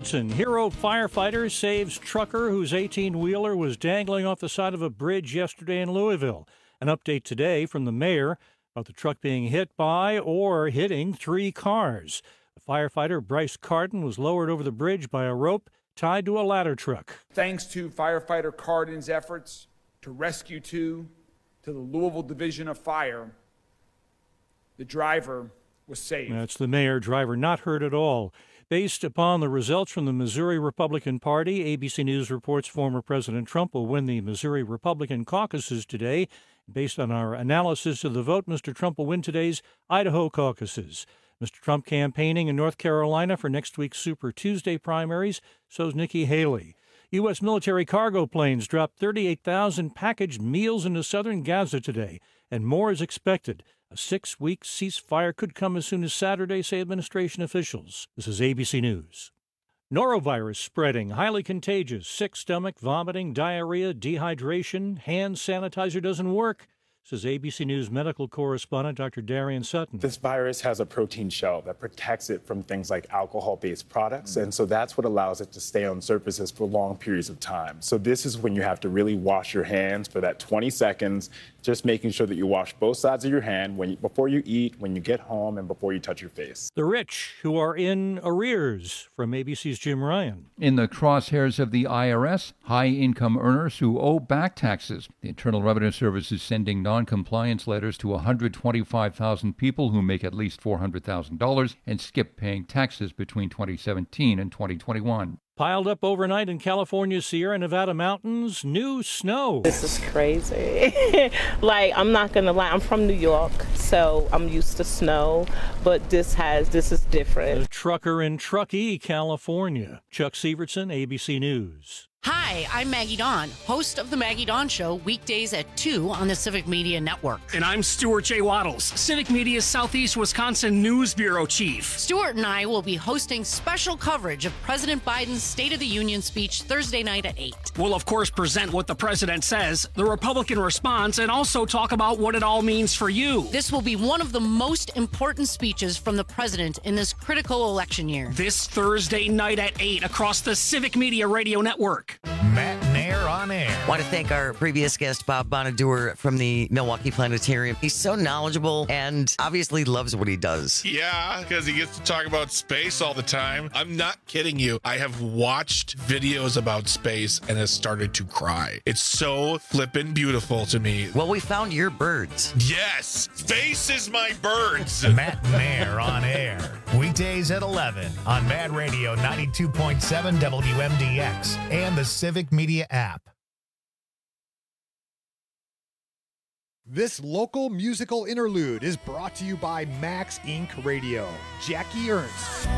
Sivertson, hero firefighter, saves trucker whose 18-wheeler was dangling off the side of a bridge yesterday in Louisville. An update today from the mayor about the truck being hit by or hitting 3 cars. The firefighter, Bryce Carden, was lowered over the bridge by a rope tied to a ladder truck. Thanks to firefighter Carden's efforts to rescue 2 to the Louisville Division of Fire, the driver was saved. That's the mayor, driver not hurt at all. Based upon the results from the Missouri Republican Party, ABC News reports former President Trump will win the Missouri Republican caucuses today. Based on our analysis of the vote, Mr. Trump will win today's Idaho caucuses. Mr. Trump campaigning in North Carolina for next week's Super Tuesday primaries, so's Nikki Haley. U.S. military cargo planes dropped 38,000 packaged meals into southern Gaza today, and more is expected. A 6-week ceasefire could come as soon as Saturday, say administration officials. This is ABC News. Norovirus spreading, highly contagious, sick stomach, vomiting, diarrhea, dehydration, hand sanitizer doesn't work, says ABC News medical correspondent Dr. Darian Sutton. This virus has a protein shell that protects it from things like alcohol-based products, and so that's what allows it to stay on surfaces for long periods of time. So this is when you have to really wash your hands for that 20 seconds, just making sure that you wash both sides of your hand before you eat, when you get home, and before you touch your face. The rich who are in arrears, from ABC's Jim Ryan. In the crosshairs of the IRS, high-income earners who owe back taxes. The Internal Revenue Service is sending non-compliance letters to 125,000 people who make at least $400,000 and skip paying taxes between 2017 and 2021. Piled up overnight in California's Sierra Nevada mountains, new snow. This is crazy. I'm not going to lie, I'm from New York, so I'm used to snow, but this is different. A trucker in Truckee, California. Chuck Sivertson, ABC News. Hi, I'm Maggie Dawn, host of The Maggie Dawn Show, weekdays at 2 on the Civic Media Network. And I'm Stuart J. Waddles, Civic Media's Southeast Wisconsin News Bureau Chief. Stuart and I will be hosting special coverage of President Biden's State of the Union speech Thursday night at 8. We'll, of course, present what the president says, the Republican response, and also talk about what it all means for you. This will be one of the most important speeches from the president in this critical election year. This Thursday night at 8 across the Civic Media Radio Network. Matt Nair on air. I want to thank our previous guest, Bob Bonadur from the Milwaukee Planetarium. He's so knowledgeable and obviously loves what he does. Yeah, because he gets to talk about space all the time. I'm not kidding you. I have watched videos about space and has started to cry. It's so flippin' beautiful to me. Well, we found your birds. Yes, space is my birds. Matt Nair on air. Weekdays at 11 on Mad Radio 92.7 WMDX and the Civic Media app. This local musical interlude is brought to you by Max Inc. Radio. Jackie Ernst.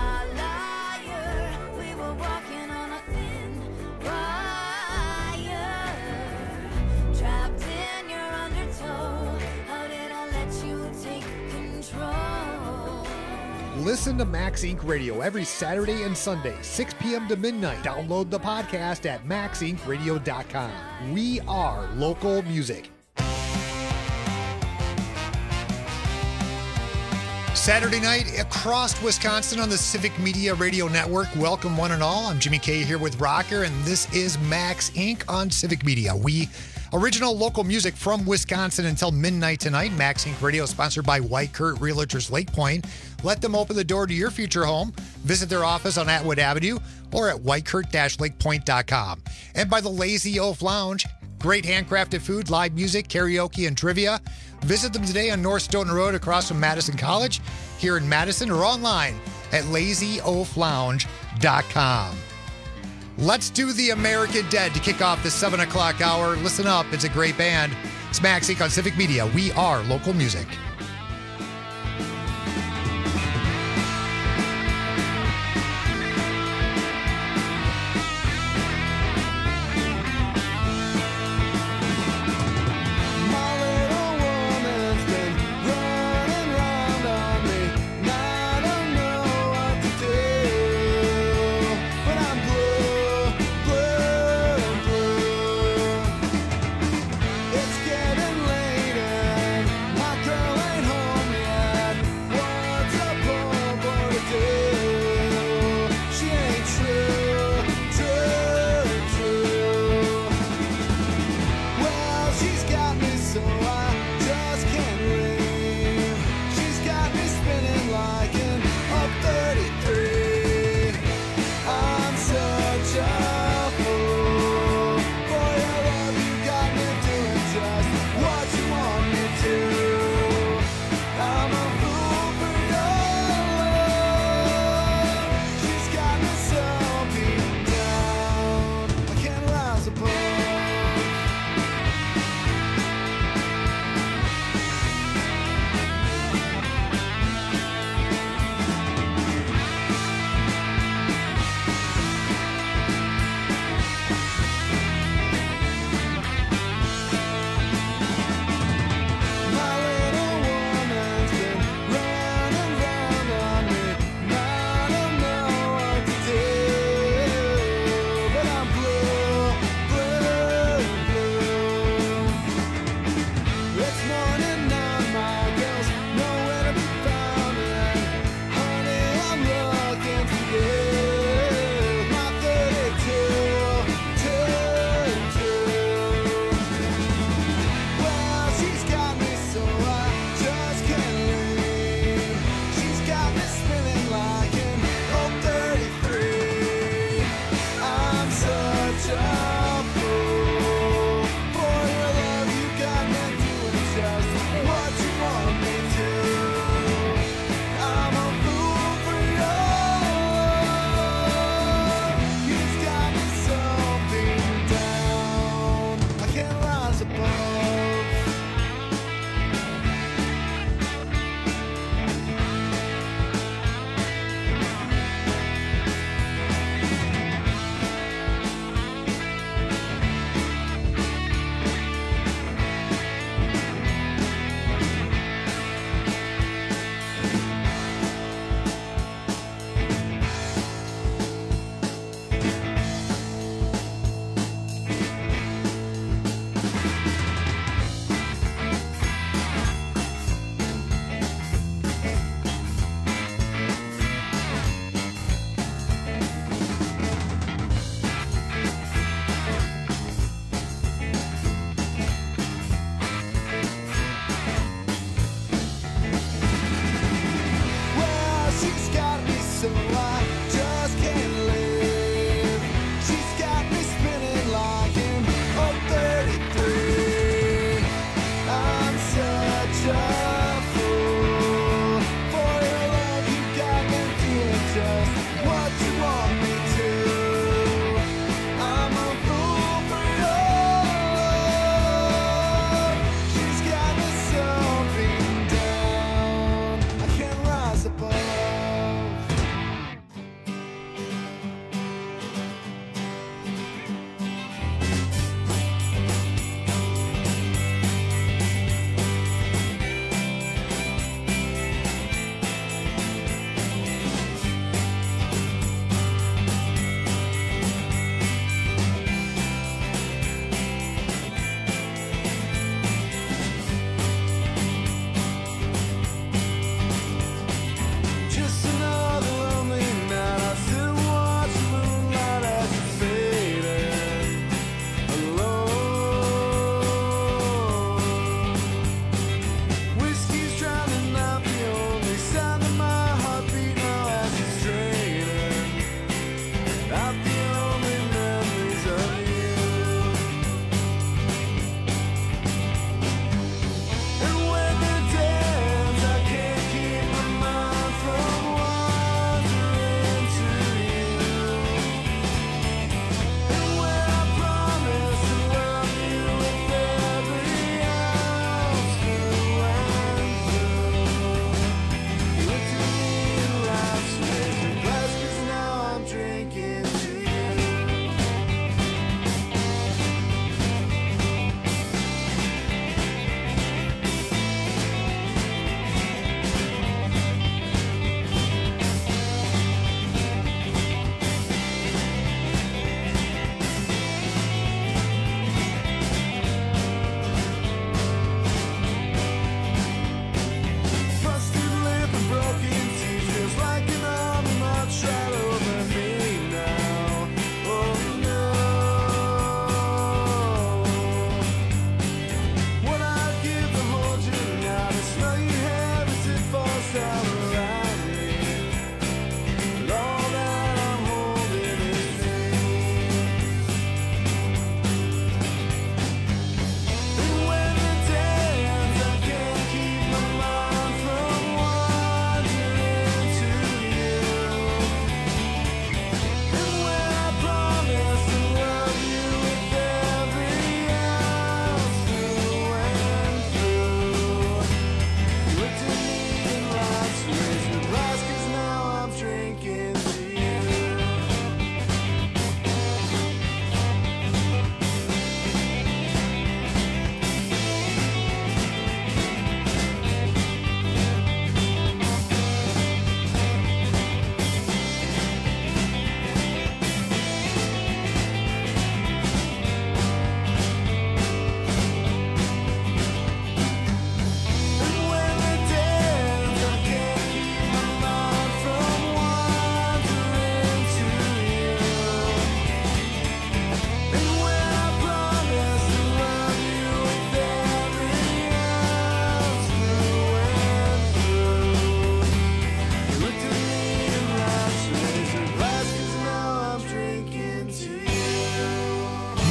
Listen to Max Inc. Radio every Saturday and Sunday, 6 p.m. to midnight. Download the podcast at maxincradio.com. We are local music. Saturday night across Wisconsin on the Civic Media Radio Network. Welcome one and all. I'm Jimmy K here with Rocker, and this is Max Inc. on Civic Media. We original local music from Wisconsin until midnight tonight. Max Inc. Radio is sponsored by White Kurt Realtors Lake Point. Let them open the door to your future home. Visit their office on Atwood Avenue or at whitekurt-lakepoint.com. And by the Lazy Oaf Lounge. Great handcrafted food, live music, karaoke, and trivia. Visit them today on North Stoughton Road across from Madison College here in Madison, or online at lazyoaflounge.com. Let's do the American Dead to kick off the 7 o'clock hour. Listen up, it's a great band. It's Max Inc. on Civic Media. We are local music. It's getting late and my girl ain't home.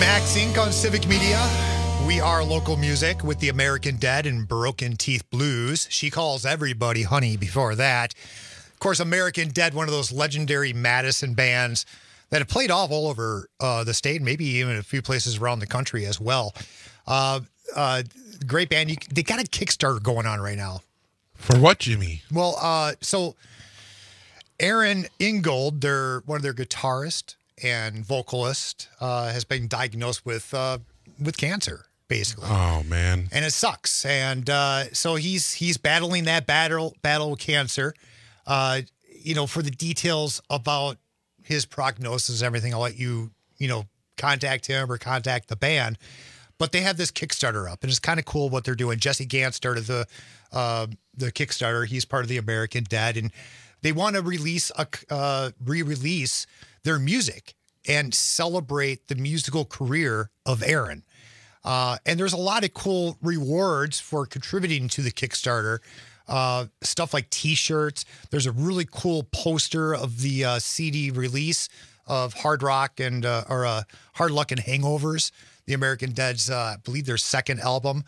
Max Inc. on Civic Media. We are local music with the American Dead and Broken Teeth Blues. She Calls Everybody Honey before that. Of course, American Dead, one of those legendary Madison bands that have played all over the state, maybe even a few places around the country as well. Great band. They got a Kickstarter going on right now. For what, Jimmy? Well, so Aaron Ingold, one of their guitarists and vocalist, has been diagnosed with cancer, basically. Oh man! And it sucks. And so he's battling that battle with cancer. For the details about his prognosis and everything, I'll let you contact him or contact the band. But they have this Kickstarter up, and it's kind of cool what they're doing. Jesse Gant started the Kickstarter. He's part of the American Dead, and they want to re-release their music and celebrate the musical career of Aaron. And there's a lot of cool rewards for contributing to the Kickstarter. Stuff like T-shirts. There's a really cool poster of the CD release of Hard Rock and Hard Luck and Hangovers, the American Dead's, I believe, their second album.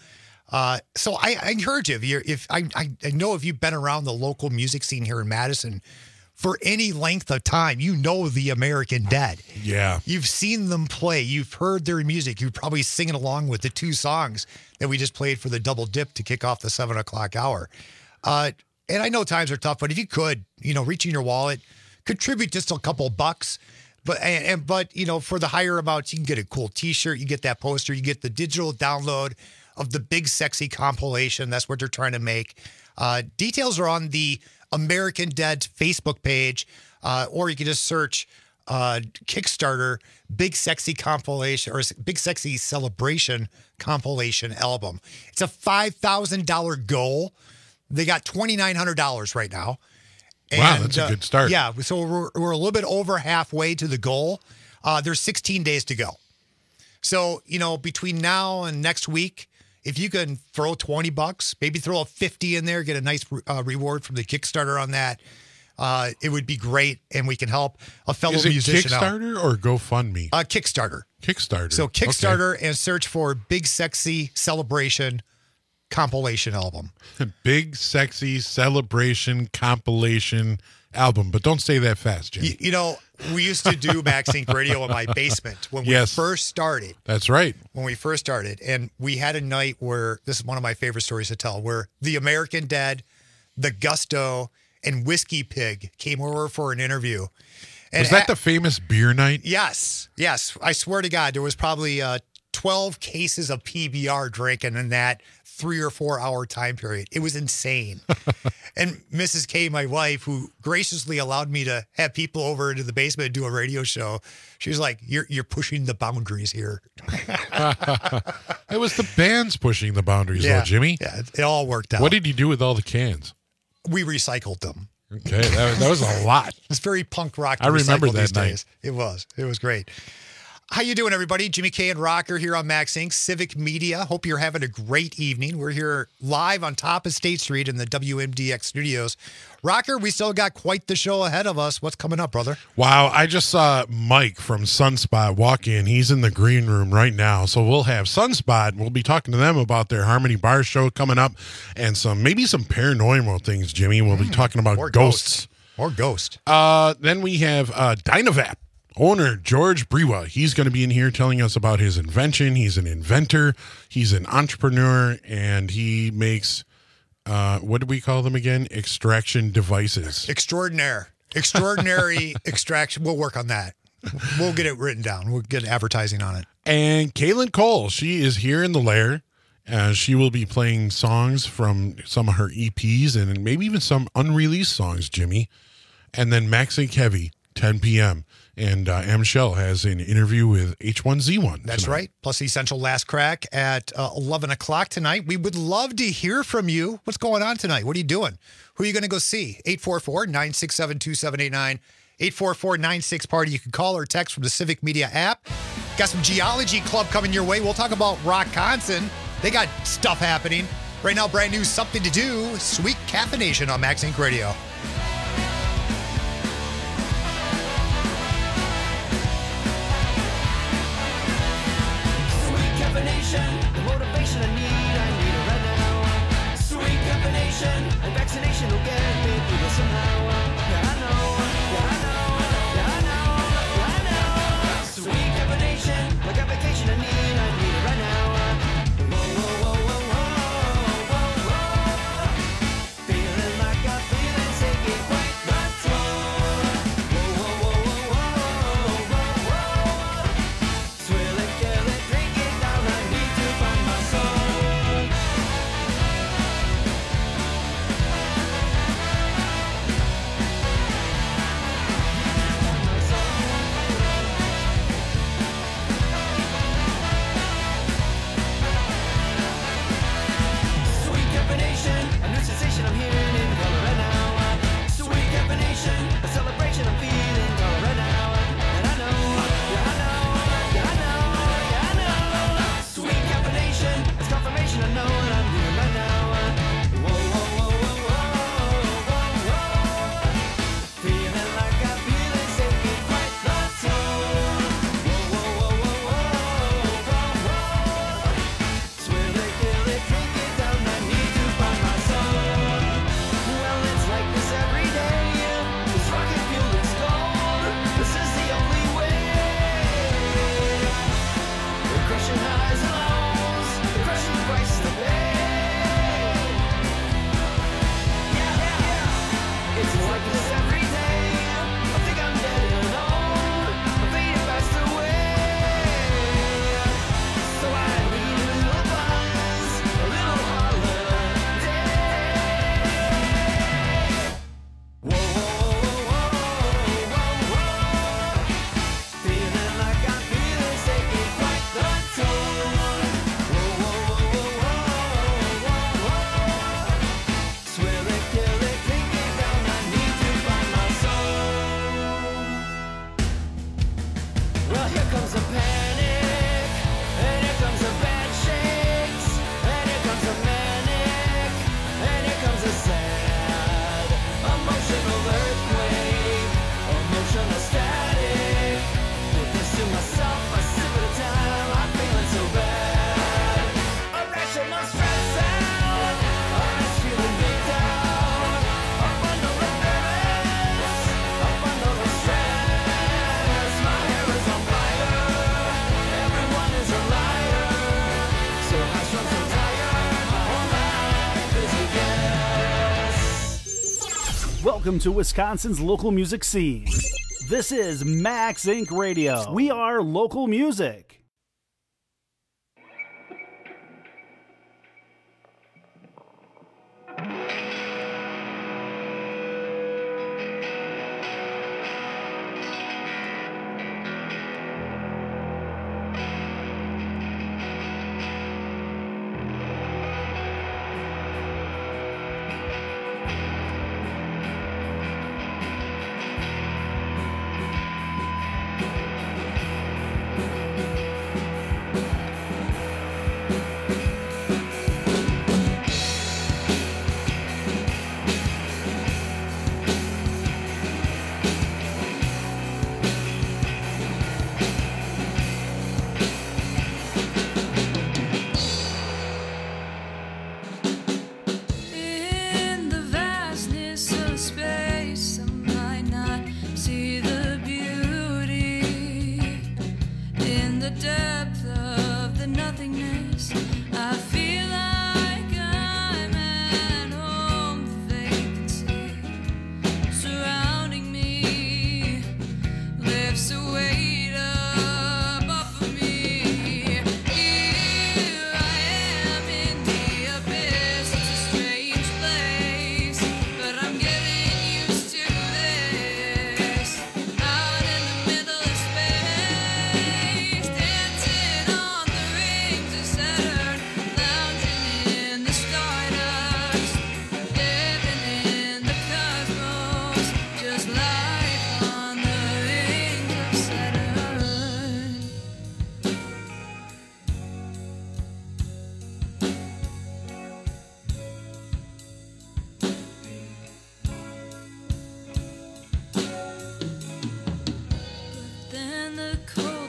So I encourage you, I know if you've been around the local music scene here in Madison for any length of time, you know the American Dead. Yeah. You've seen them play. You've heard their music. You're probably singing along with the two songs that we just played for the Double Dip to kick off the 7 o'clock hour. And I know times are tough, but if you could, reach in your wallet, contribute just a couple bucks. But for the higher amounts, you can get a cool T-shirt. You get that poster. You get the digital download of the Big Sexy compilation. That's what they're trying to make. Details are on the American Dead Facebook page, or you can just search Kickstarter Big Sexy compilation or Big Sexy celebration compilation album. It's a $5,000 goal. They got $2,900 right now. Wow, that's a good start. Yeah, so we're a little bit over halfway to the goal. There's 16 days to go. So, between now and next week, if you can throw $20, maybe throw a $50 in there, get a nice reward from the Kickstarter on that, it would be great, and we can help a fellow musician out. Kickstarter or GoFundMe? Kickstarter. Kickstarter. So Kickstarter and search for Big Sexy Celebration compilation album. Big Sexy Celebration compilation album. But don't say that fast, Jimmy. We used to do Max Inc. Radio in my basement when we first started. That's right. When we first started. And we had a night where, this is one of my favorite stories to tell, where the American Dead, the Gusto, and Whiskey Pig came over for an interview. And was that the famous beer night? Yes. I swear to God, there was probably 12 cases of PBR drinking in that 3 or 4 hour time period. It was insane. And Mrs. K, my wife, who graciously allowed me to have people over into the basement and do a radio show, she was like, you're pushing the boundaries here. It was the bands pushing the boundaries, though, Jimmy. Yeah, it all worked out. What did you do with all the cans? We recycled them. Okay, that was a lot. It's very punk rock to I remember recycle that these night. days. It was great. How you doing, everybody? Jimmy K and Rocker here on Max Inc. Civic Media. Hope you're having a great evening. We're here live on top of State Street in the WMDX studios. Rocker, we still got quite the show ahead of us. What's coming up, brother? Wow, I just saw Mike from Sunspot walk in. He's in the green room right now. So we'll have Sunspot. We'll be talking to them about their Harmony Bar show coming up and maybe some paranormal things, Jimmy. We'll be talking about ghosts. More ghost. Then we have Dynavap owner George Brewa. He's going to be in here telling us about his invention. He's an inventor. He's an entrepreneur, and he makes, what do we call them again? Extraction devices. Extraordinary extraction. We'll work on that. We'll get it written down. We'll get advertising on it. And Kaylin Cole, she is here in the lair. She will be playing songs from some of her EPs and maybe even some unreleased songs, Jimmy. And then Max Inc. Heavy, 10 p.m. And M. Shell has an interview with H1Z1. That's tonight. right. Plus Essential Last Crack at 11 o'clock tonight. We would love to hear from you. What's going on tonight? What are you doing? Who are you going to go see? 844-967-2789. 844-96-PARTY. You can call or text from the Civic Media app. Got some Geology Club coming your way. We'll talk about Rockconsin. They got stuff happening. Right now, brand new Something to Do. Sweet Caffeination on Max Inc. Radio. combination I need it right now. Sweet combination, and vaccination will get me through this somehow. Yeah, I know, yeah, I know, yeah, I know, yeah, I know. Sweet combination, like a vacation I need it right now. Whoa, whoa, whoa, whoa, whoa, whoa, whoa. Feeling like a feeling, taking quite the toll. Whoa, whoa, whoa, whoa, whoa, whoa, whoa. Swill it, kill it, drink it down, I need to find my soul. Sweet combination, a new sensation I'm hearing in color right now. Sweet combination, a celebration I'm feeling color right now. And I know, yeah I know, yeah I know, yeah I know. Sweet combination, it's confirmation I know what I'm doing right now. Whoa, whoa, whoa, whoa, whoa, whoa, whoa. Feeling like I feel it, taking quite the toll. Whoa, whoa, whoa, whoa, whoa, whoa, whoa. Swill it, kill it, drink it down, I need to find my soul. Well, it's like this every day. This rocket fuel is gold. This is the only way. We're crushing highs and lows. The crushing price to pay. Yeah, yeah, yeah. It's like this every day. I think I'm dead and alone. I'm fading fast away. So I need a little buzz, a little holiday. Whoa, whoa, whoa, whoa, whoa. Feeling like I feel it, taking quite the toll. Whoa, whoa, whoa, whoa, whoa, whoa. Swill it, kill it, drink it down, I need to find my soul. Well, here comes a panic, and here comes a bad shakes, and here comes a manic, and here comes a sad emotional earthquake, emotional static. With this to myself, a sip at a time, I'm feeling so bad. Irrational stress out, I'm just feeling big down. Up under the nervous, up under the stress. My hair is on fire, everyone is a liar. So high strung, so tired, my whole life is a guess. Welcome to Wisconsin's local music scene. This is Max Inc. Radio. We are local music.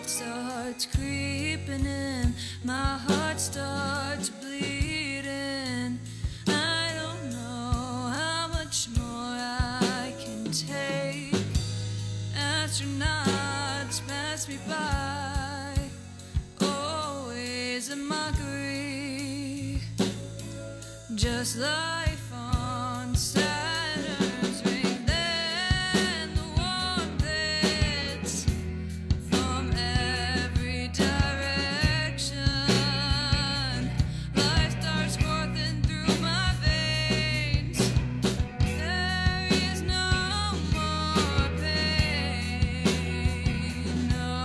starts creeping in, my heart starts bleeding. I don't know how much more I can take. Astronauts pass me by, always a mockery, just life on Saturn's ring. Then the warm hits from every direction. Life starts coursing through my veins. There is no more pain, no.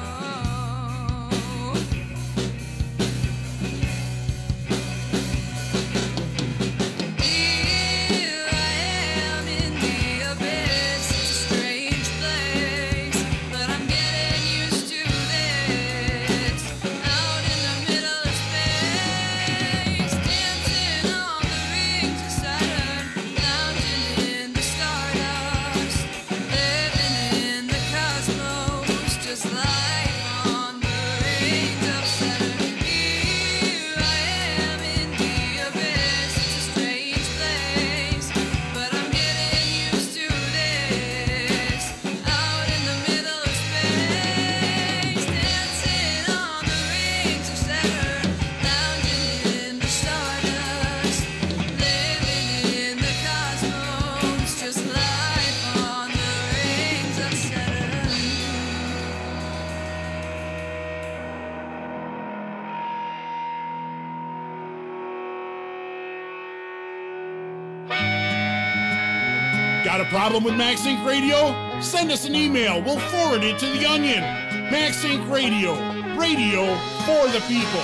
Here I am in the abyss. It's a strange place, but I'm getting used to this. Out in the middle of space, dancing on the rings of Saturn, lounging in the stardust, living in the cosmos, just life on the rings of Saturn. Here I am in the abyss. It's a strange place, but I'm getting used to this. Out in the middle of space, dancing on the rings of Saturn, lounging in the stardust, living in the cosmos, just life on the rings of Saturn. Got a problem with Max Inc. Radio? Send us an email. We'll forward it to The Onion. Max Inc. Radio. Radio for the people.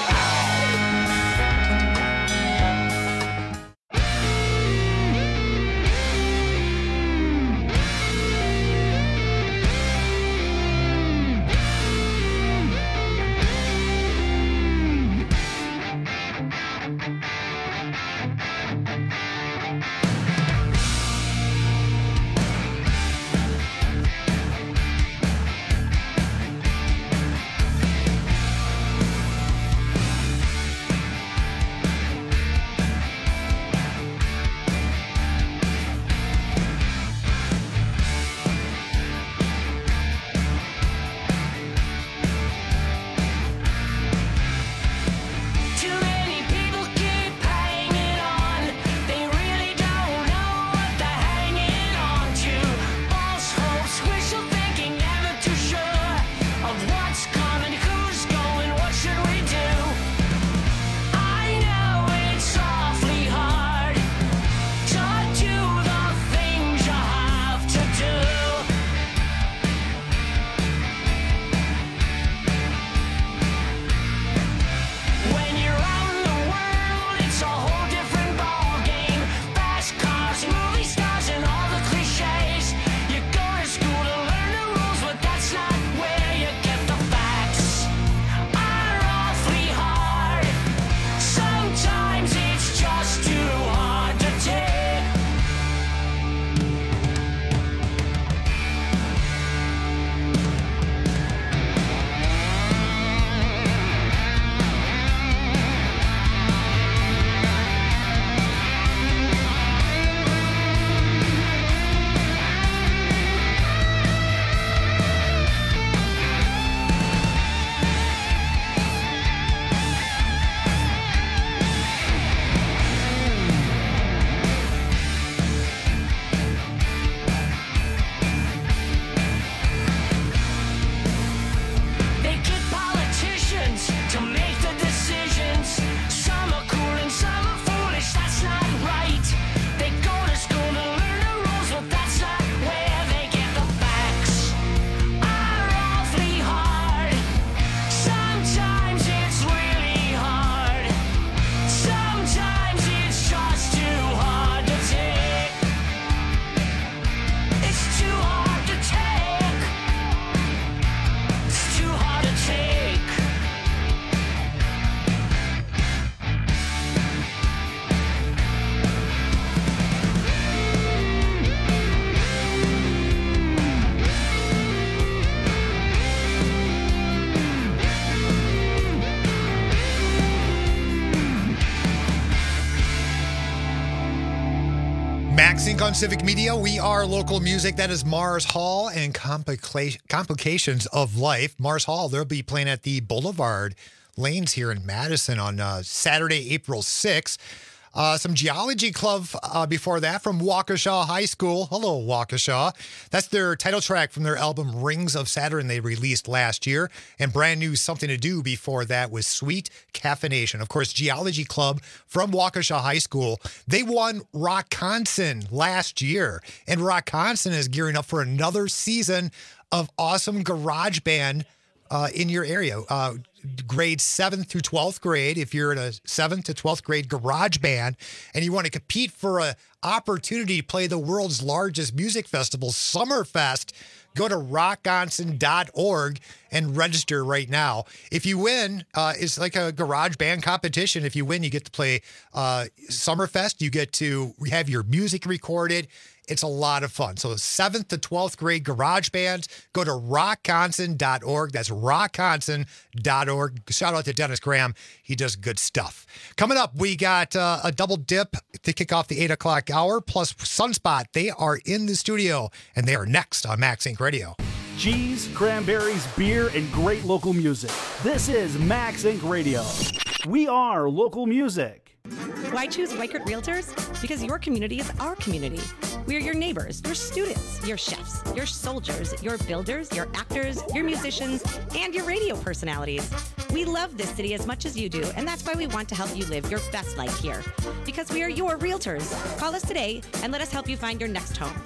Max Inc. on Civic Media. We are local music. That is Mars Hall and Complications of Life. Mars Hall, they'll be playing at the Boulevard Lanes here in Madison on Saturday, April 6th. Some Geology Club before that from Waukesha High School. Hello, Waukesha. That's their title track from their album Rings of Saturn they released last year. And brand new Something to Do before that was Sweet Caffeination. Of course, Geology Club from Waukesha High School. They won Rockconson last year. And Rockconson is gearing up for another season of awesome garage band in your area. Grades 7th through 12th grade, if you're in a 7th to 12th grade garage band and you want to compete for an opportunity to play the world's largest music festival, Summerfest, go to rockconson.org and register right now. If you win, it's like a garage band competition. If you win, you get to play Summerfest. You get to have your music recorded. It's a lot of fun. So 7th to 12th grade garage bands, go to rockconson.org. That's rockconson.org. Shout out to Dennis Graham. He does good stuff. Coming up, we got a double dip to kick off the 8 o'clock hour, plus Sunspot. They are in the studio, and they are next on Max Inc. Radio. Cheese, cranberries, beer, and great local music. This is Max Inc. Radio. We are local music. Why choose Weichert Realtors? Because your community is our community. We are your neighbors, your students, your chefs, your soldiers, your builders, your actors, your musicians, and your radio personalities. We love this city as much as you do, and that's why we want to help you live your best life here. Because we are your realtors. Call us today and let us help you find your next home.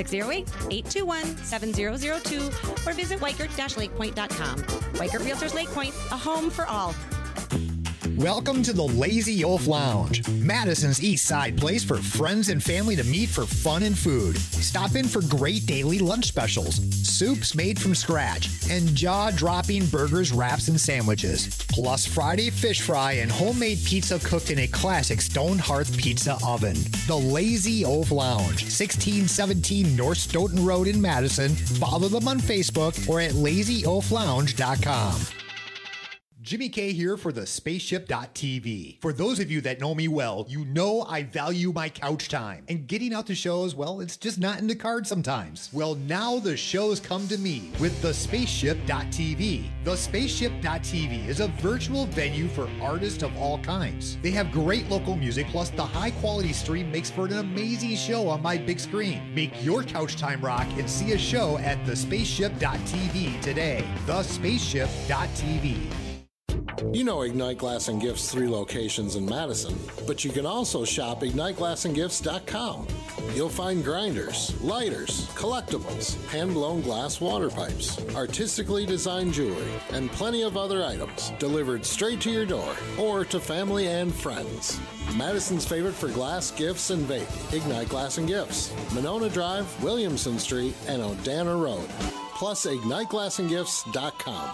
608-821-7002 or visit Weichert-lakepoint.com. Weichert Realtors Lake Point, a home for all. Welcome to the Lazy Oaf Lounge, Madison's East Side place for friends and family to meet for fun and food. Stop in for great daily lunch specials, soups made from scratch, and jaw-dropping burgers, wraps, and sandwiches. Plus Friday fish fry and homemade pizza cooked in a classic stone hearth pizza oven. The Lazy Oaf Lounge, 1617 North Stoughton Road in Madison. Follow them on Facebook or at lazyoaflounge.com. Jimmy K here for the Spaceship.tv. For those of you that know me well, you know I value my couch time. And getting out to shows, well, it's just not in the cards sometimes. Well, now the shows come to me with the Spaceship.tv. The Spaceship.tv is a virtual venue for artists of all kinds. They have great local music, plus the high quality stream makes for an amazing show on my big screen. Make your couch time rock and see a show at the Spaceship.tv today. The Spaceship.tv. You know Ignite Glass and Gifts' 3 locations in Madison, but you can also shop IgniteGlassandGifts.com. You'll find grinders, lighters, collectibles, hand-blown glass water pipes, artistically designed jewelry, and plenty of other items delivered straight to your door or to family and friends. Madison's favorite for glass, gifts, and vape, Ignite Glass and Gifts, Monona Drive, Williamson Street, and Odana Road. Plus IgniteGlassandGifts.com.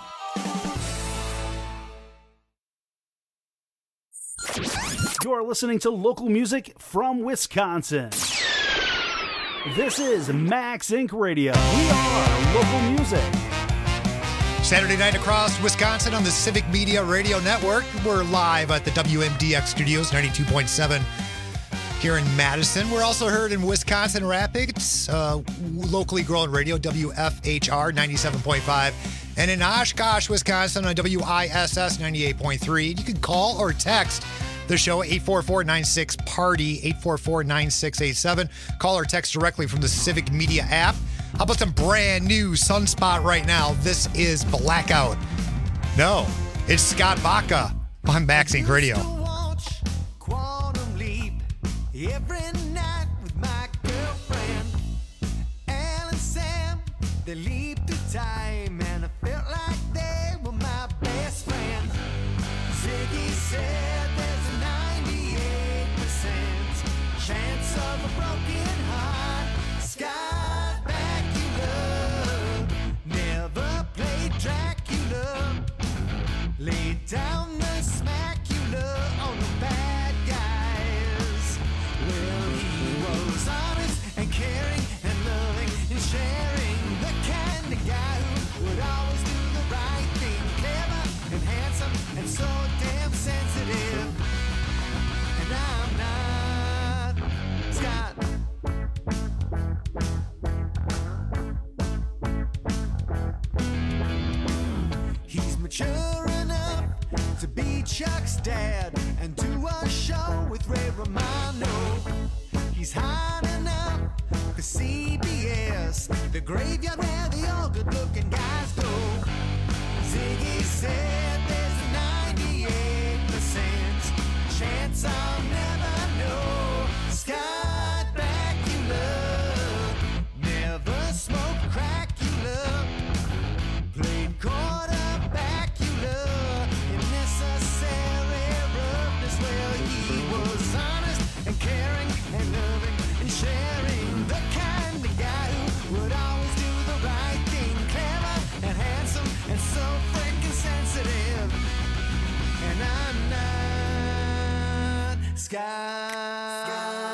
You're listening to local music from Wisconsin. This is Max Inc. Radio. We are local music. Saturday night across Wisconsin on the Civic Media Radio Network. We're live at the WMDX Studios, 92.7 here in Madison. We're also heard in Wisconsin Rapids, locally grown radio, WFHR 97.5. And in Oshkosh, Wisconsin on WISS 98.3. You can call or text the show 844-96-PARTY, 844-9687. Call or text directly from the Civic Media app. How about some brand new Sunspot right now? This is Blackout. No, it's Scott Baca on Max Inc. Radio. Quantum leap every night with my girlfriend Al and Sam. They leaped through time and I felt like they were my best friend. Ziggy said there's a 98% chance of a broken heart. Scott Bakula never played Dracula. Laid down the Smackula on the bad guys. Well, he was honest and caring and loving and sharing. The kind of guy who would always do the right thing. Clever and handsome and so damn sensitive. And I'm not Scott mature enough to be Chuck's dad and do a show with Ray Romano. He's hiding up for CBS, the graveyard where the all good-looking guys go. Ziggy said there's a 98% chance I'll never know. Scott Bakula never smoked crackula, played quarterback in necessary roughness. Well, he was honest and caring and loving and sharing, the kind of guy who would always do the right thing, clever and handsome and so freaking sensitive. And I'm not Scott.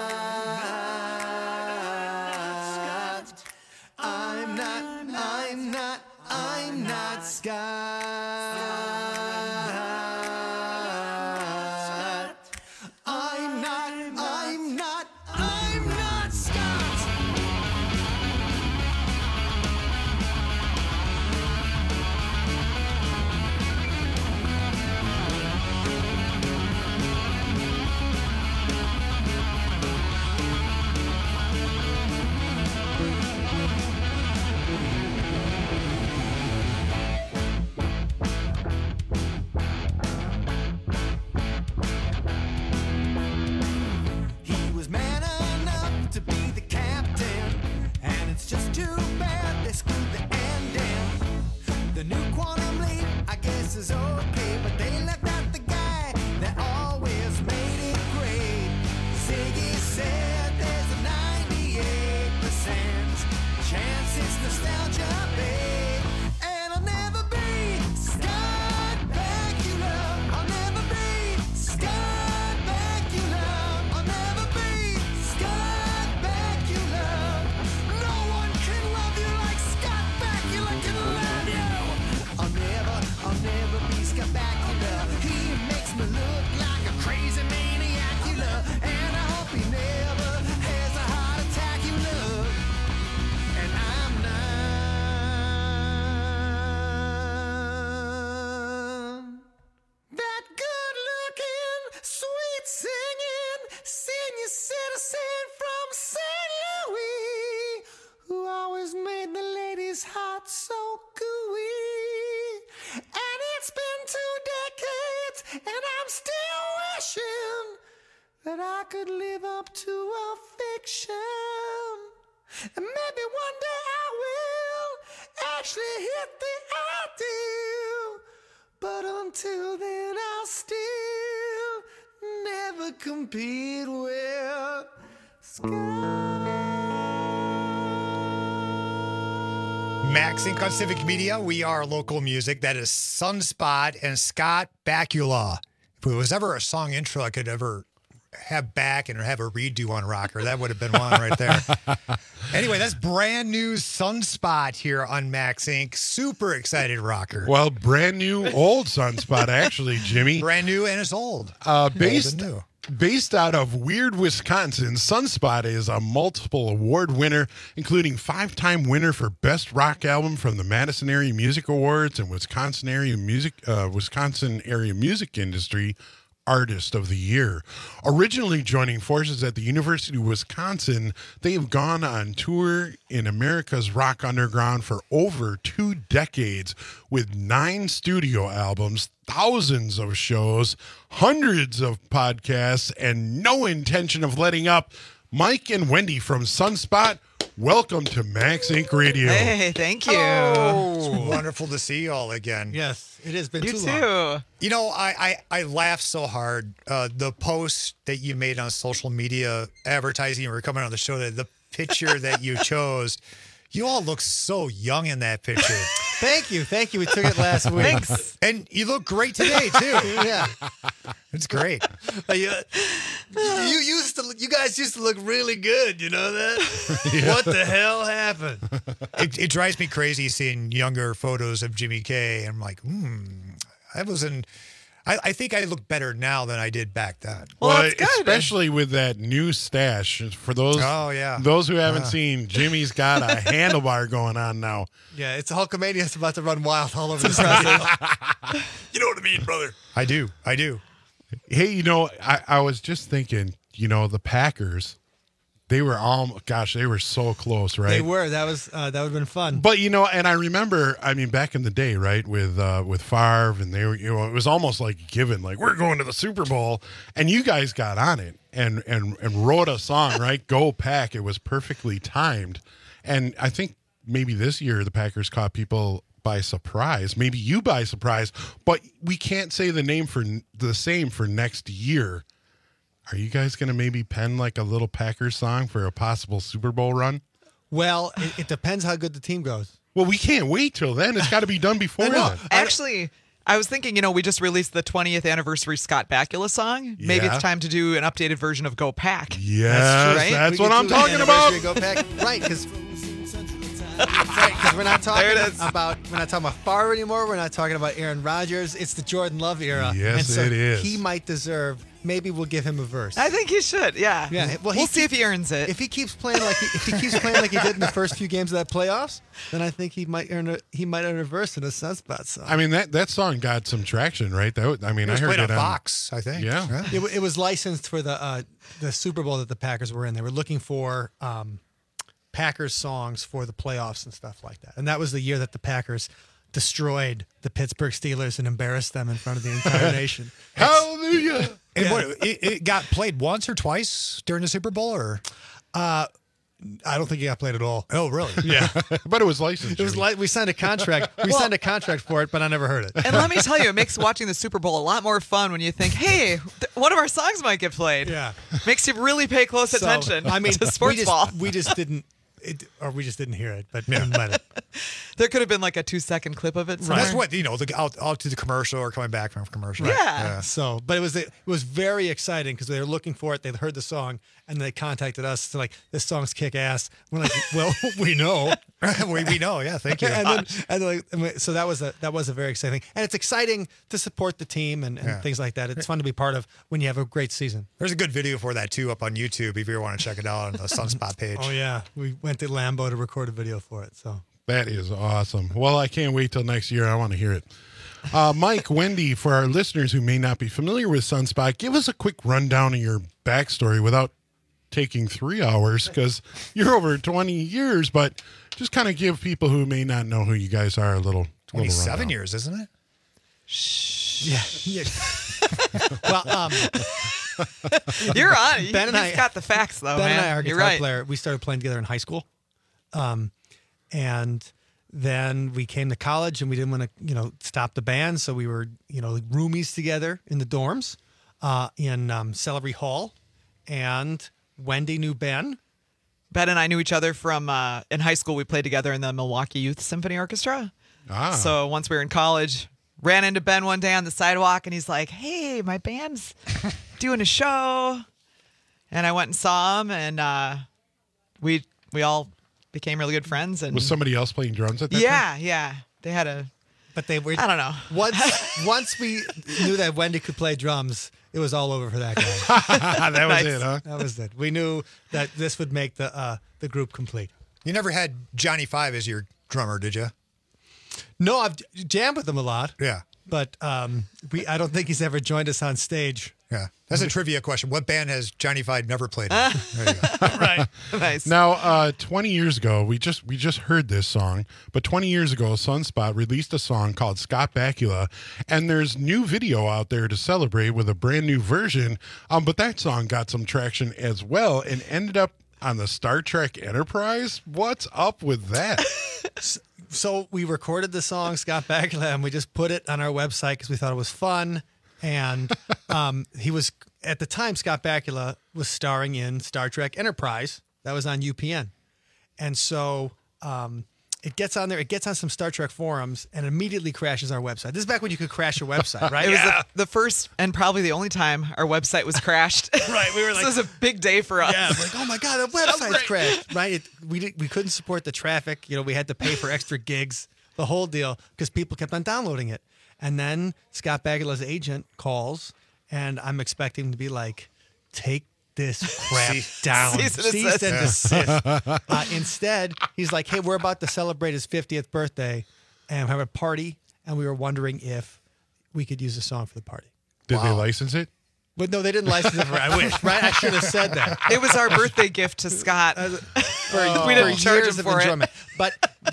I'm not Scott. I'm not Scott. He was man enough to be the captain, and it's just too bad they screwed the ending. The new Quantum Leap, I guess, is okay, but they left out the guy that always made it great. Ziggy said there's a 98% chance it's nostalgia, babe. And I'll never be Scott Bakula. I'll never be Scott Bakula. I'll never be Scott Bakula. No one can love you like Scott Bakula can love you. I'll never be Scott Bakula. He makes me look like a crazy maniac, you love. And I hope he never has a heart attack, you love. And I'm not that good looking, sweet singing, senior citizen from St. Louis, who always made the ladies' heart so gooey. And it's been 2 decades, and I'm still wishing that I could live up to a fiction. And maybe one day I will actually hit the ideal. But until then, I'll still never compete with Max Inc. on Civic Media. We are local music. That is Sunspot and Scott Bakula. If it was ever a song intro I could ever have back and have a redo on Rocker, that would have been one right there. Anyway, that's brand new Sunspot here on Max Inc. Super excited, Rocker. Well, brand new old Sunspot, actually, Jimmy. Brand new and it's old. Based out of Weird, Wisconsin, Sunspot is a multiple award winner, including 5-time winner for Best Rock Album from the Madison Area Music Awards and Wisconsin Area Music Industry Artist of the Year. Originally joining forces at the University of Wisconsin, they have gone on tour in America's rock underground for over 2 decades with 9 studio albums, thousands of shows, hundreds of podcasts, and no intention of letting up. Mike and Wendy from Sunspot, welcome to Max Inc. Radio. Hey, thank you. It's wonderful to see you all again. Yes, it has been You too too. long. You know, I laughed so hard. The post that you made on social media advertising you were coming on the show, the picture that you chose, you all look so young in that picture. Thank you. We took it last week. Thanks. And you look great today, too. Yeah. It's great. You guys used to look really good. You know that? Yeah. What the hell happened? It drives me crazy seeing younger photos of Jimmy K. And I'm like, I I think I look better now than I did back then. Well, especially with that new stash. For those, those who haven't seen, Jimmy's got a handlebar going on now. Yeah, it's Hulkamania. It's about to run wild all over the studio. You know what I mean, brother? I do. Hey, I was just thinking, the Packers, they were they were so close, right? They were. That would have been fun. But and I remember, back in the day, right, with Favre, and they were, it was almost like given, like we're going to the Super Bowl, and you guys got on it and wrote a song, right? Go Pack! It was perfectly timed, and I think maybe this year the Packers caught people by surprise, maybe you by surprise, but we can't say the same for next year. Are you guys going to maybe pen like a little Packers song for a possible Super Bowl run? Well, it depends how good the team goes. Well, we can't wait till then. It's got to be done before then. Actually, I was thinking, we just released the 20th anniversary Scott Bakula song. Maybe it's time to do an updated version of Go Pack. Yes, that's, true, right? That's what I'm talking about. Go Pack, right? Because we're not talking about Favre anymore. We're not talking about Aaron Rodgers. It's the Jordan Love era. Yes, and so it is. He might deserve. Maybe we'll give him a verse. I think he should. Yeah. Well, we'll see if he earns it. If he keeps playing like he did in the first few games of that playoffs, then I think he might earn a verse in a Sunspot song. That song got some traction, right? I heard it on Fox, I think. Yeah. It was licensed for the Super Bowl that the Packers were in. They were looking for Packers songs for the playoffs and stuff like that. And that was the year that the Packers destroyed the Pittsburgh Steelers and embarrassed them in front of the entire nation. Hallelujah! And it got played once or twice during the Super Bowl, or I don't think it got played at all. Oh, really? Yeah, but it was licensed. It was we signed a contract. We signed a contract for it, but I never heard it. And let me tell you, it makes watching the Super Bowl a lot more fun when you think, hey, one of our songs might get played. Yeah, makes you really pay close attention. To sports ball. We just didn't hear it, but we might have. There could have been like a 2-second clip of it. That's what out to the commercial or coming back from commercial. Yeah. So, but it was very exciting because they were looking for it. They heard the song and they contacted us to this song's kick ass. We're like, well, we know, we know. Yeah, thank you. So that was a very exciting thing, and it's exciting to support the team and things like that. It's fun to be part of when you have a great season. There's a good video for that too up on YouTube if you want to check it out on the Sunspot page. Oh yeah, we went to Lambeau to record a video for it. So. That is awesome. Well, I can't wait till next year. I want to hear it. Mike, Wendy, for our listeners who may not be familiar with Sunspot, give us a quick rundown of your backstory without taking 3 hours because you're over 20 years, but just kind of give people who may not know who you guys are a little 27 years, isn't it? Yeah. Well, you're on. Ben and I got the facts though. Ben man. and I are You're guitar right. player. We started playing together in high school, and then we came to college and we didn't want to, stop the band, so we were, roomies together in the dorms, in Celery Hall, and Wendy knew Ben. Ben and I knew each other from in high school. We played together in the Milwaukee Youth Symphony Orchestra. So once we were in college, ran into Ben one day on the sidewalk, and he's like, "Hey, my band's doing a show," and I went and saw him, and we all became really good friends. And was somebody else playing drums at that time? Yeah. They had a. But they were. I don't know. Once we knew that Wendy could play drums, it was all over for that guy. That was it, huh? That was it. We knew that this would make the group complete. You never had Johnny Five as your drummer, did you? No, I've jammed with him a lot. Yeah. But I don't think he's ever joined us on stage. Yeah. That's a trivia question. What band has Johnny Five never played in? There you go. Right. Nice. Now, 20 years ago, we just heard this song, but 20 years ago, Sunspot released a song called Scott Bakula, and there's new video out there to celebrate with a brand new version. But that song got some traction as well and ended up on the Star Trek Enterprise. What's up with that? So we recorded the song Scott Bakula and we just put it on our website because we thought it was fun. And he was, at the time, Scott Bakula was starring in Star Trek Enterprise. That was on UPN. And so it gets on there, it gets on some Star Trek forums and immediately crashes our website. This is back when you could crash your website, right? It was the first and probably the only time our website was crashed. Right. We were like, this was a big day for us. Yeah, like, oh my God, the website's crashed, right? We couldn't support the traffic. We had to pay for extra gigs. the whole deal, because people kept on downloading it. And then Scott Bakula's agent calls, and I'm expecting him to be like, take this crap down. Cease and desist. Instead, he's like, hey, we're about to celebrate his 50th birthday and have a party, and we were wondering if we could use a song for the party. Did they license it? But no, they didn't license it. I wish, right? I should have said that. It was our birthday gift to Scott. We didn't charge him for it. But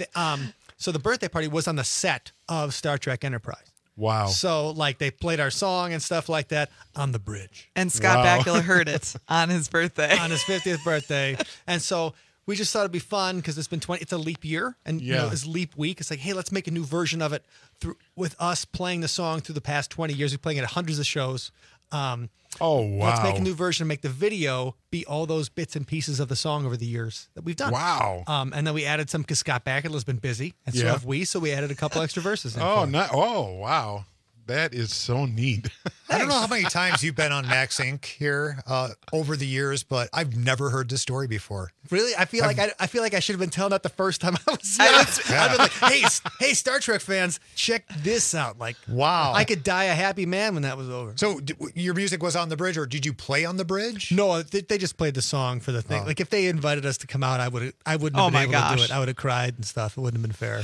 so the birthday party was on the set of Star Trek Enterprise. Wow. So like they played our song and stuff like that on the bridge. And Scott Bakula heard it on his birthday. On his 50th birthday. And so we just thought it'd be fun because it's been it's a leap year and you know, it's leap week. It's like, hey, let's make a new version of it with us playing the song through the past 20 years. We're playing it at hundreds of shows. Oh, wow. Let's make a new version and make the video be all those bits and pieces of the song over the years that we've done. Wow. And then we added some because Scott Bakula's been busy, and so have we. So we added a couple extra verses. Oh, wow. That is so neat. I don't know how many times you've been on Max Inc. here over the years, but I've never heard this story before. Really, I feel like I should have been telling that the first time I was here. I've been like, hey, Star Trek fans, check this out. Like, wow, I could die a happy man when that was over. So your music was on the bridge, or did you play on the bridge? No, they just played the song for the thing. Oh. Like if they invited us to come out, I wouldn't have been able to do it. I would have cried and stuff. It wouldn't have been fair.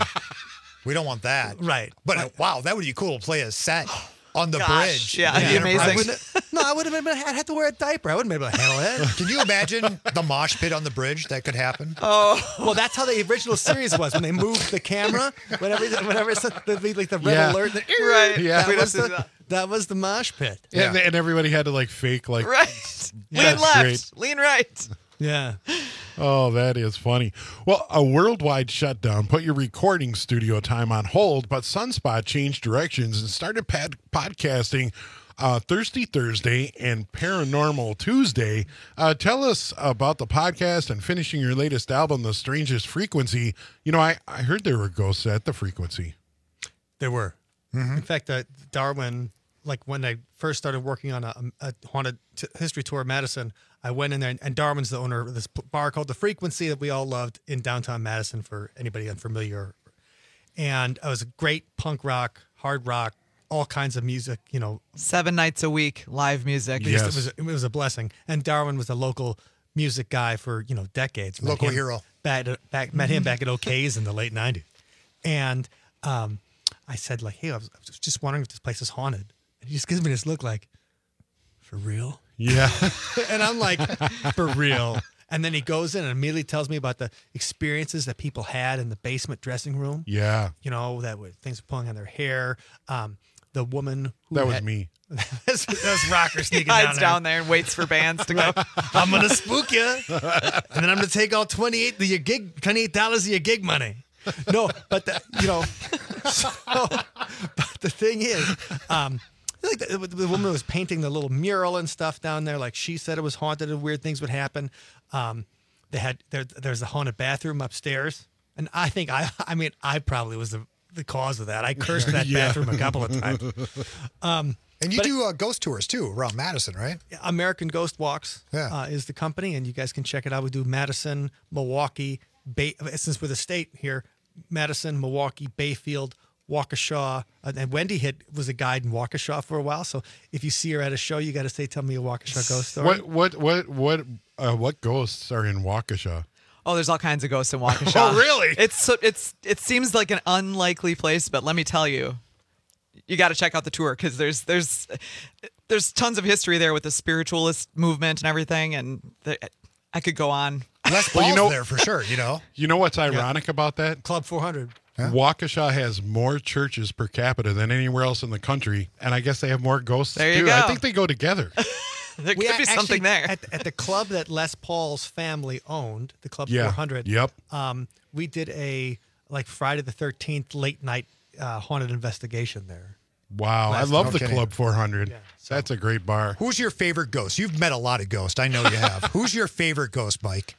We don't want that. Right. But wow, that would be cool to play a set on the bridge. Yeah, it'd be amazing. I would have had to wear a diaper. I wouldn't be able to handle it. Can you imagine the mosh pit on the bridge that could happen? Oh, well, that's how the original series was when they moved the camera. Whenever it's like the red alert. Right. Yeah. That was the mosh pit. Yeah. And everybody had to like fake like. Right. Lean That's left. great. Lean right. Yeah. Oh, that is funny. Well, a worldwide shutdown put your recording studio time on hold, but Sunspot changed directions and started podcasting Thirsty Thursday and Paranormal Tuesday. Tell us about the podcast and finishing your latest album, The Strangest Frequency. You know, I heard there were ghosts at the Frequency. There were. Mm-hmm. In fact, Darwin, like when I first started working on a haunted history tour of Madison, I went in there, and Darwin's the owner of this bar called The Frequency that we all loved in downtown Madison for anybody unfamiliar. And it was a great punk rock, hard rock, all kinds of music, 7 nights a week, live music. Yes. It was a blessing. And Darwin was a local music guy for, decades. Local hero. Met him back at OK's in the late 90s. And I said, like, hey, I was just wondering if this place is haunted. And he just gives me this look like, for real? Yeah. And I'm like, for real. And then he goes in and immediately tells me about the experiences that people had in the basement dressing room. Yeah. That were things pulling on their hair. The woman who that was me. that was Rocker sneaking hides down there and waits for bands to go. I'm gonna spook you, and then I'm gonna take all $28 of your gig money. No, but but the thing is, like the woman was painting the little mural and stuff down there. Like she said, it was haunted and weird things would happen. There's a haunted bathroom upstairs, and I think I probably was the cause of that. I cursed that bathroom a couple of times. And you do ghost tours too around Madison, right? American Ghost Walks is the company, and you guys can check it out. We do Madison, Milwaukee, since we're the state here, Madison, Milwaukee, Bayfield, Waukesha, and Wendy was a guide in Waukesha for a while. So if you see her at a show, you got to say, "Tell me a Waukesha ghost story." What ghosts are in Waukesha? Oh, there's all kinds of ghosts in Waukesha. Oh, really? It seems like an unlikely place, but let me tell you, you got to check out the tour because there's tons of history there with the spiritualist movement and everything, and I could go on. Les Paul's there for sure. You know what's ironic about that? Club 400. Huh? Waukesha has more churches per capita than anywhere else in the country, and I guess they have more ghosts there you too. go. I think they go together. There could be something there. At the club that Les Paul's family owned, the Club 400. Yep. We did a Friday the 13th late night haunted investigation there. Wow, I love the Club 400. Yeah, that's a great bar. Who's your favorite ghost? You've met a lot of ghosts. I know you have. Who's your favorite ghost, Mike?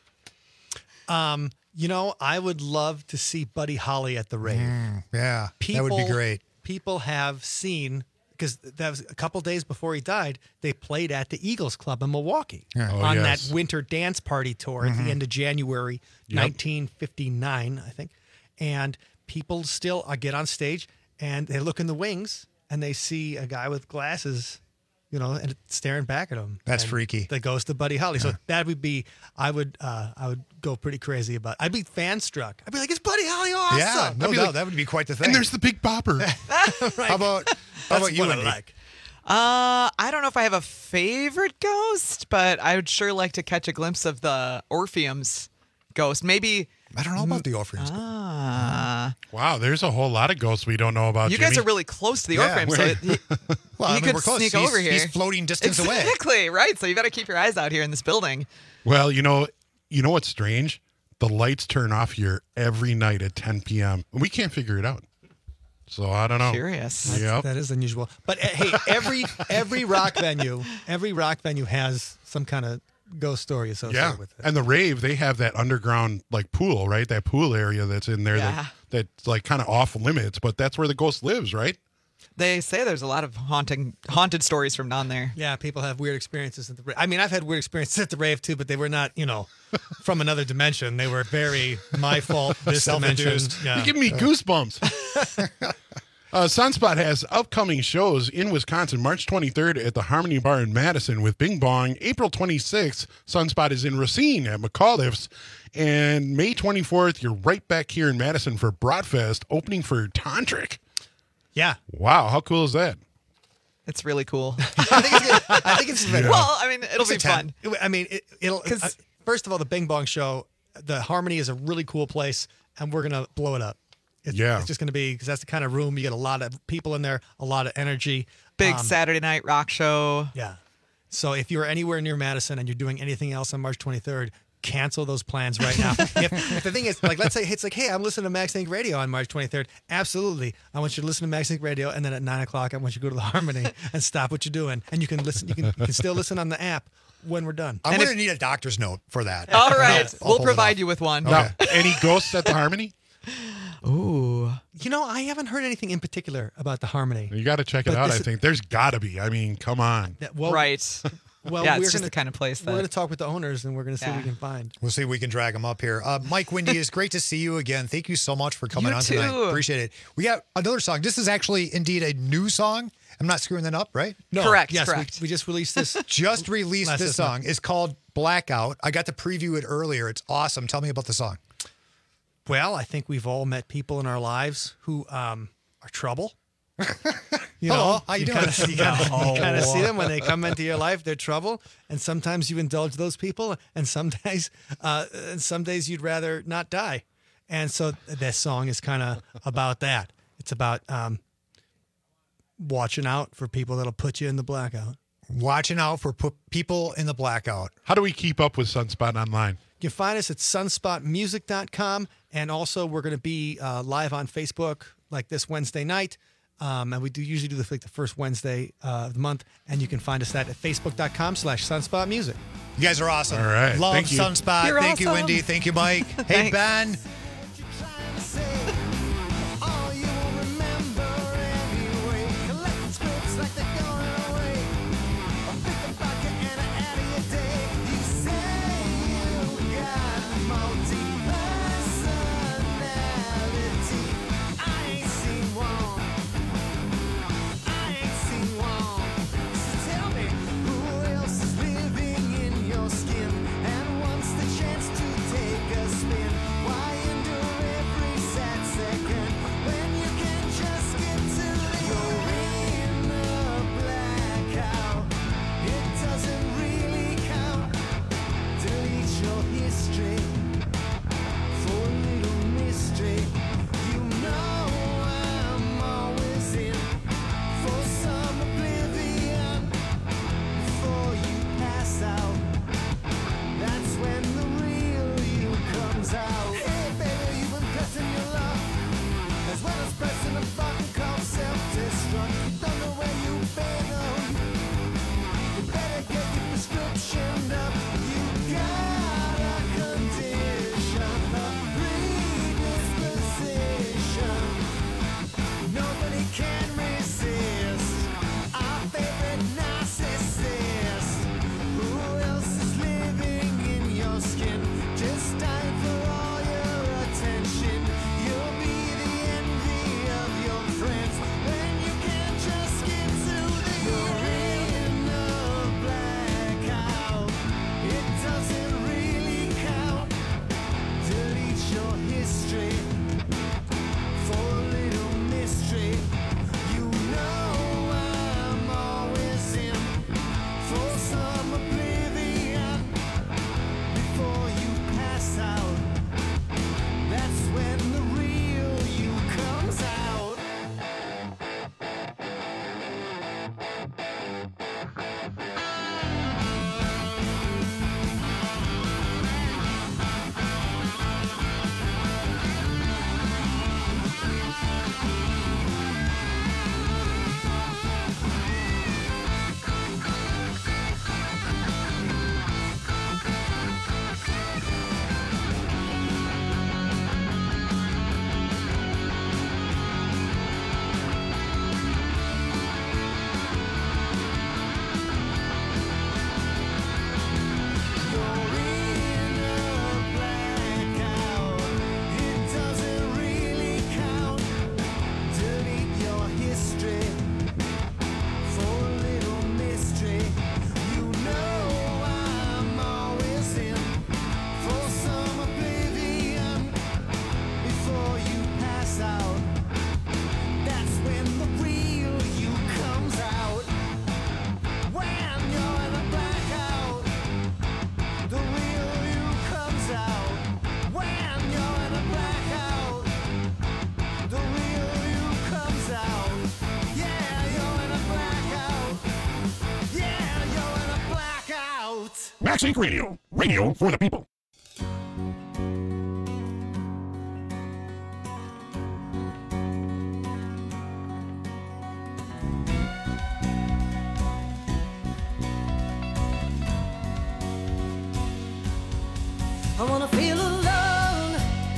I would love to see Buddy Holly at the rave. That would be great. People have seen, because that was a couple days before he died, they played at the Eagles Club in Milwaukee on that winter dance party tour at the end of January 1959, I think. And people still get on stage and they look in the wings and they see a guy with glasses, and staring back at them. That's And freaky. The ghost of Buddy Holly. So that would be, I would go pretty crazy about. I'd be fan struck. I'd be like, "Is Buddy Holly awesome?" Yeah, no I'd be doubt. like, That would be quite the thing. And there's the Big Bopper. How about you, what I Wendy? like. I don't know if I have a favorite ghost, but I would sure like to catch a glimpse of the Orpheum's ghost. Maybe. I don't know about the Orpheum's. Wow, there's a whole lot of ghosts we don't know about. You Jimmy. guys are really close to the Yeah, Orpheum, so he could we're close. sneak He's- over here. he's floating distance away. Exactly, right. So you better keep your eyes out here in this building. Well, you know what's strange? The lights turn off here every night at 10 p.m. and we can't figure it out. So I don't know. Curious. Yep. That is unusual. But hey, every rock venue has some kind of ghost story associated with it. And the rave, they have that underground pool, right? That pool area that's in there Yeah. that's kind of off limits, but that's where the ghost lives, right? They say there's a lot of haunted stories from down there. Yeah, people have weird experiences at the rave. I mean, I've had weird experiences at the rave too, but they were not, from another dimension. They were very my fault, this dimension. Self-induced. Yeah. You're giving me goosebumps. Sunspot has upcoming shows in Wisconsin, March 23rd at the Harmony Bar in Madison with Bing Bong. April 26th, Sunspot is in Racine at McAuliffe's. And May 24th, you're right back here in Madison for Broadfest, opening for Tantric. Yeah. Wow, how cool is that? It's really cool. I think it's Yeah. Well, I mean, it'll It's be a 10. fun. I mean, it'll. First of all, the Bing Bong show, the Harmony is a really cool place, and we're gonna blow it up. It's just gonna be because that's the kind of room you get a lot of people in there, a lot of energy. Big Saturday night rock show. Yeah. So if you're anywhere near Madison and you're doing anything else on March 23rd, cancel those plans right now. if the thing is, let's say it's hey, I'm listening to Max Inc. Radio on March 23rd. Absolutely. I want you to listen to Max Inc. Radio, and then at 9 o'clock, I want you to go to the Harmony and stop what you're doing. And you can listen. You can still listen on the app when we're done. I'm going to need a doctor's note for that. All right, I'll we'll hold it provide off. you with one. Now, any ghosts at the Harmony? Ooh. I haven't heard anything in particular about the Harmony. You got to check it But out, I this- think. There's got to be. I mean, come on. Right. Well, yeah, we're it's just gonna- the kind of place We're going that. to talk with the owners, and we're going to see what we can find. We'll see if we can drag them up here. Mike, Wendy, it's great to see you again. Thank you so much for coming You on tonight. too. Appreciate it. We got another song. This is actually indeed a new song. I'm not screwing that up, right? No, Correct, Yes, correct. We just released this. Just released Last this this month. song. It's called Blackout. I got to preview it earlier. It's awesome. Tell me about the song. Well, I think we've all met people in our lives who are trouble. Hello, how you doing? Kind of see them when they come into your life. They're trouble, and sometimes you indulge those people, and some days you'd rather not die. And so this song is kind of about that. It's about watching out for people that'll put you in the blackout. Watching out for people in the blackout. How do we keep up with Sunspot online? You can find us at sunspotmusic.com, and also we're going to be live on Facebook like this Wednesday night. And we usually do the first Wednesday of the month, and you can find us at facebook.com/sunspotmusic. You guys are awesome. All right. Love Thank you. Sunspot. You're Thank you, awesome. Wendy. Thank you, Mike. Hey, Ben. Living in your skin and wants the chance to take a spin. Why in Max Inc. Radio. Radio for the people. I wanna feel alone.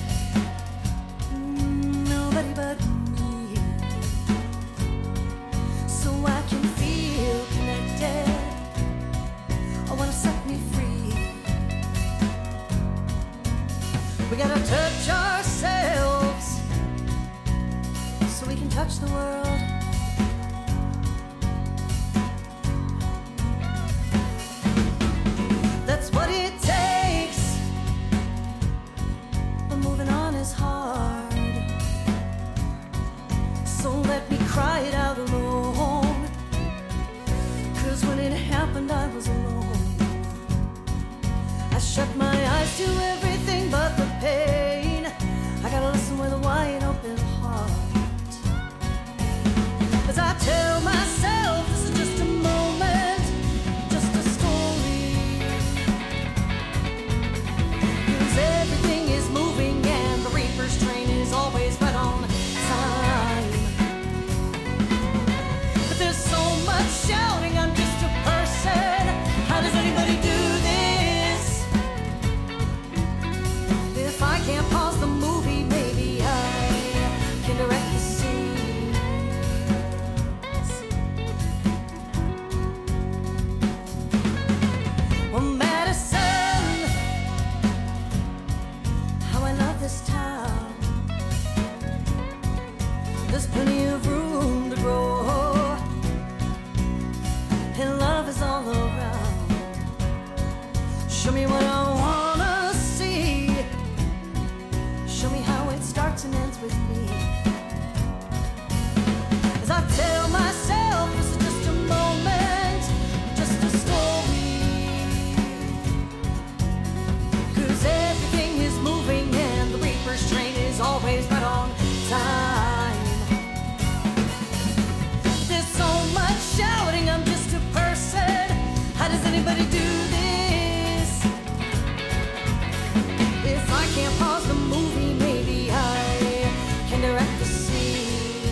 Nobody but me. So I can feel connected. I wanna set me free. We gotta touch ourselves so we can touch the world. That's what it takes. But moving on is hard. So let me cry it out alone. 'Cause when it happened, I was alone. I shut my eyes to everything but the pain. I gotta listen with a wide open heart. As I tell myself this is just a moment, just a story. 'Cause everything is moving and the reaper's train is always right on time. But there's so much shouting, I'm just a person. How does anybody do this? If I can't pause the movie, maybe I can direct the scene. Well, Madison, how I love this town. There's plenty of room to grow, and love is all around. Show me what I wanna see. Show me how it starts and ends with me. As I tell myself this is just a moment, just a story. 'Cause everything is moving and the reaper's train is always right on time. There's so much shouting, I'm just a person. How does anybody do this? If I can't pause the movie, maybe I can direct the scene.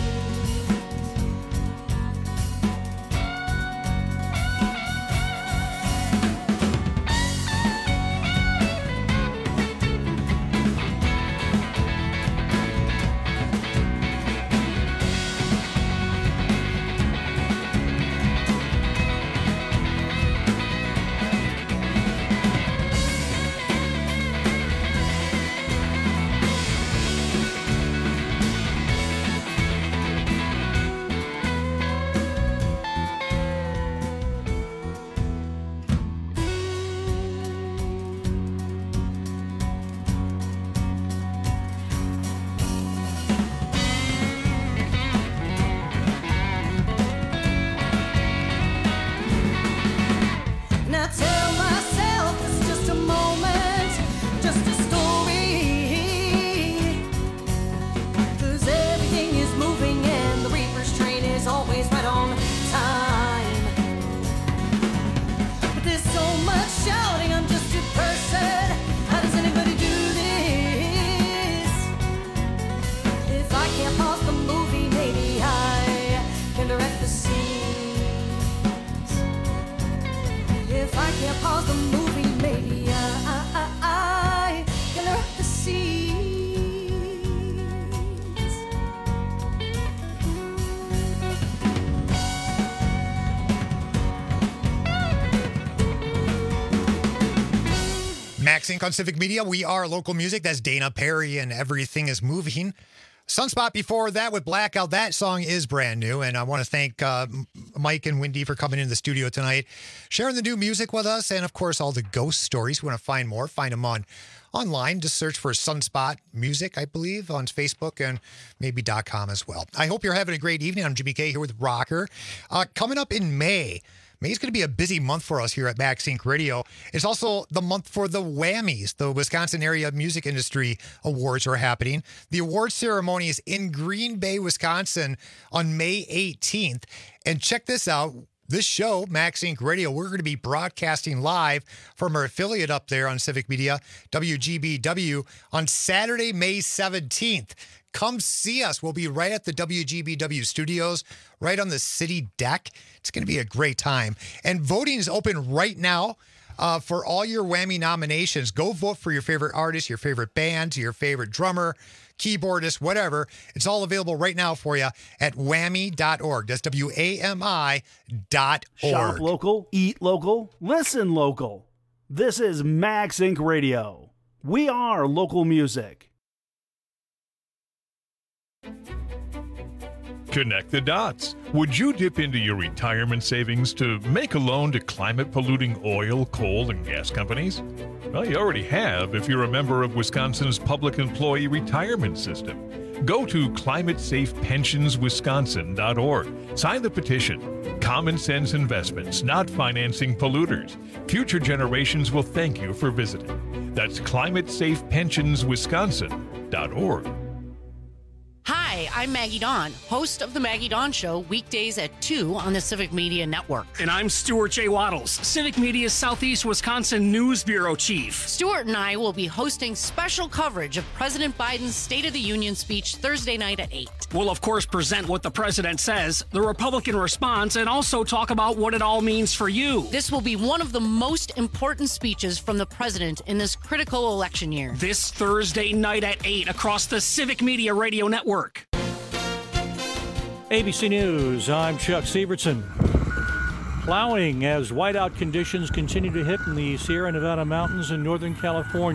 Now tell myself it's just a moment, just a story. 'Cause everything is moving and the reaper's train is always right on time. But there's so much shouting, I'm just a person. How does anybody do this? If I can't pause the movie, maybe I can direct the scene. If I can't pause the movie, maybe I can direct the scenes. Max Inc. on Civic Media. We are local music. That's Dana Perry and Everything is Moving. Sunspot before that with Blackout. That song is brand new. And I want to thank Mike and Wendy for coming into the studio tonight, sharing the new music with us. And of course, all the ghost stories. We want to find more. Find them online. Just search for Sunspot Music, I believe, on Facebook and maybe .com as well. I hope you're having a great evening. I'm Jimmy K here with Rocker. Coming up in May. May's going to be a busy month for us here at Max Inc. Radio. It's also the month for the Whammies. The Wisconsin Area Music Industry Awards are happening. The award ceremony is in Green Bay, Wisconsin on May 18th. And check this out. This show, Max Inc. Radio, we're going to be broadcasting live from our affiliate up there on Civic Media, WGBW, on Saturday, May 17th. Come see us. We'll be right at the WGBW studios, right on the city deck. It's going to be a great time. And voting is open right now for all your Whammy nominations. Go vote for your favorite artist, your favorite band, your favorite drummer, keyboardist, whatever. It's all available right now for you at whammy.org. That's WAMI.org. Shop local, eat local, listen local. This is Max Inc. Radio. We are local music. Connect the dots. Would you dip into your retirement savings to make a loan to climate polluting oil, coal, and gas companies? Well, you already have if you're a member of Wisconsin's public employee retirement system. Go to climatesafepensionswisconsin.org. Sign the petition. Common sense investments, not financing polluters. Future generations will thank you for visiting. That's climatesafepensionswisconsin.org. Hi, I'm Maggie Dawn, host of The Maggie Dawn Show, weekdays at 2 on the Civic Media Network. And I'm Stuart J. Waddles, Civic Media's Southeast Wisconsin News Bureau Chief. Stuart and I will be hosting special coverage of President Biden's State of the Union speech Thursday night at 8. We'll, of course, present what the president says, the Republican response, and also talk about what it all means for you. This will be one of the most important speeches from the president in this critical election year. This Thursday night at 8 across the Civic Media Radio Network. ABC News, I'm Chuck Sievertson. Plowing as whiteout conditions continue to hit in the Sierra Nevada mountains in Northern California.